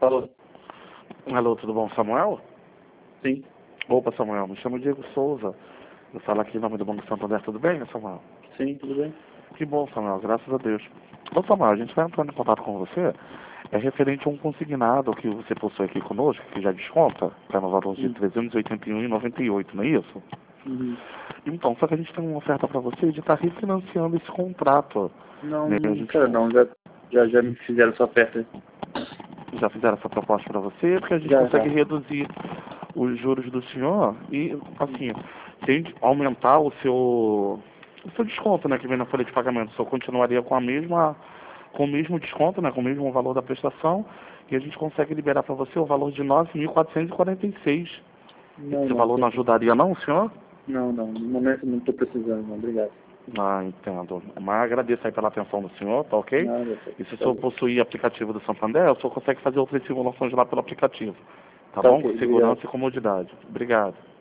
Alô? Alô, tudo bom, Samuel? Sim. Opa, Samuel, me chamo Diego Souza. Eu falo aqui em nome do Banco Santander, tudo bem, Samuel? Sim, tudo bem? Que bom, Samuel, graças a Deus. Ô, Samuel, a gente vai entrando em contato com você, é referente a um consignado que você possui aqui conosco, que já desconta, está no valor de R$ 381,98, não é isso? Uhum. Então, só que a gente tem uma oferta para você de estar refinanciando esse contrato. Não, Né? A não gente quero não, já me fizeram essa oferta. já fizeram essa proposta para você, porque a gente Já. consegue reduzir os juros do senhor e, assim, se a gente aumentar o seu desconto, né, que vem na folha de pagamento, o senhor continuaria com o mesmo desconto, né, com o mesmo valor da prestação, e a gente consegue liberar para você o valor de R$ 9.446. Não, Esse não, valor não ajudaria não, senhor? não, no momento não estou precisando, não, obrigado. Ah, entendo. Mas agradeço aí pela atenção do senhor, tá ok? Nada, E se o tá senhor bom. possuir aplicativo do Santander, o senhor consegue fazer outras simulações lá pelo aplicativo. Tá Tá bom? ok, Com obrigado. segurança e comodidade. Obrigado.